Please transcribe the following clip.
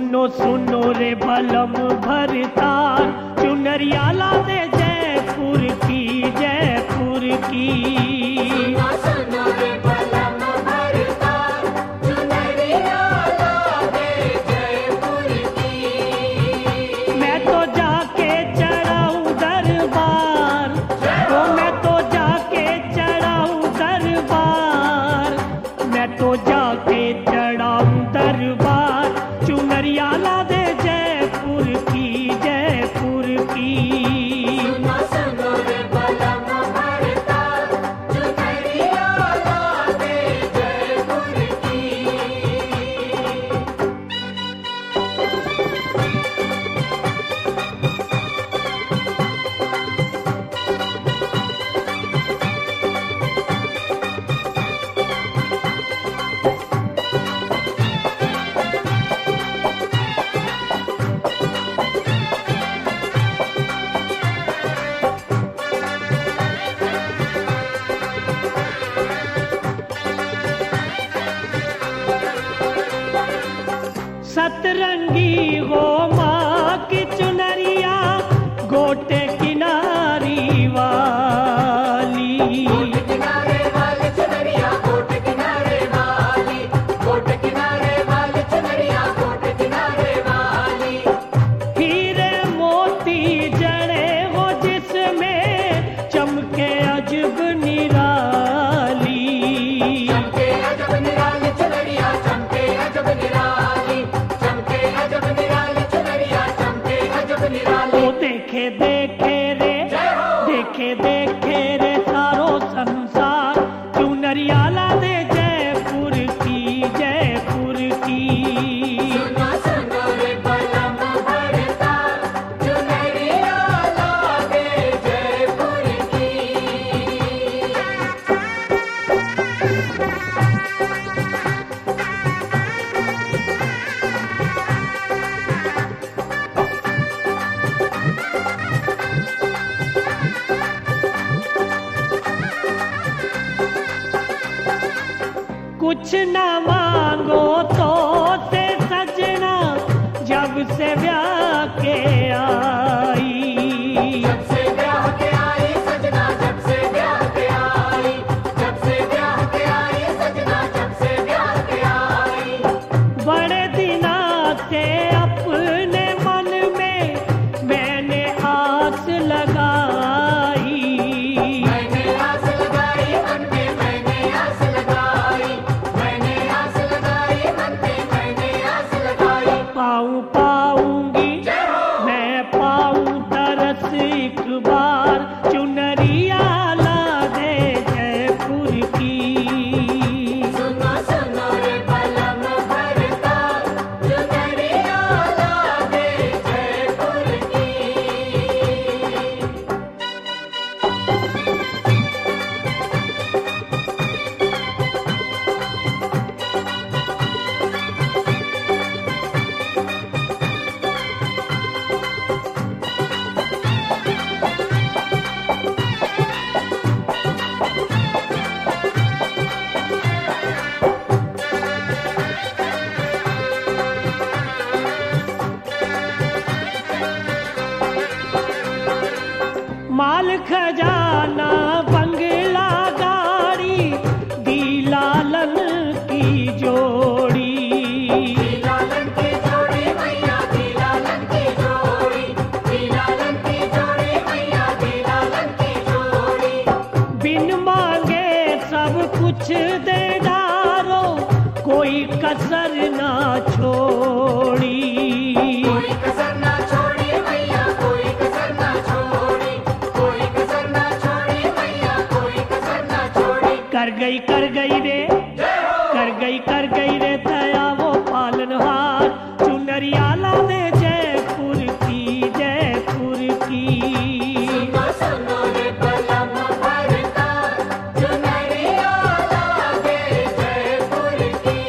सुनो सुनो रे बलम भरतार, चुनरिया ला दे जयपुर की, जयपुर की। सुनो सुनो रे बलम भरतार, चुनरिया ला दे जयपुर की। मैं तो जाके चढ़ाऊं दरबार, ओ मैं तो जाके चढ़ाऊं दरबार, मैं तो जाके चढ़ाऊं दरबार, चुनरिया ला दे जयपुर की, जयपुर की। सुनो सुनो रे बलम भरतार, चुनरिया ला दे जयपुर की। सतरंगी हो माँ की चुनरिया, गोटे किनारी वाली। कोट किनारे वाली चुनरिया, कोट किनारे वाली, कोट किनारे वाली चुनरिया, कोट किनारे वाली। हीरे मोती जड़े हो जिसमें, चमके अजब निराली। चमके अजब निराली चुनरिया, चमके अजब निराली, चमके अजब निराली चुनरिया, चमके अजब निराली। ओ देखे देखे रे, देखे देखे रे सारो संसार, चुनरिया ला दे जयपुर की, जयपुर की। सुनो सुनो रे बलम भरतार, चुनरिया ला दे जयपुर की। कुछ ना मांगो तो से सजना, जब से ब्याह के आई। जब से ब्याह के आई सजना, जब से ब्याह के आई, जब से ब्याह के आई सजना, जब से ब्याह के आई। बड़े दिना से अपने मन में मैंने आस लगाई। मैंने आस लगाई मन में, मैंने आस लगाई, मैंने आस लगाई मन में, मैंने आस लगाई। पाऊंगी मैं पाऊं तरस एक बार, चुनरिया ला दे जयपुर की। सुनो सुनो रे बलम भरतार, चुनरिया ला दे जयपुर की। माल खजाना बंगला गाड़ी, दी लालन की जोड़ी। लालन की जोड़ी मैया, दी लालन की जोड़ी, दी लालन की जोड़ी मैया, दी लालन की जोड़ी। बिन मांगे सब कुछ दे डारो, कोई कसर ना छोड़ी। कोई कसर ना छोड़ी मैया, कोई कसर ना छोड़ी, कोई कसर ना छोड़ी मैया, कोई कसर ना छोड़ी। कर गई रे, कर गई रे दया वो पालनहार, चुनरिया ला दे जयपुर की, जयपुर की। सुनो सुनो रे बलम भरतार, चुनरिया ला दे जयपुर की।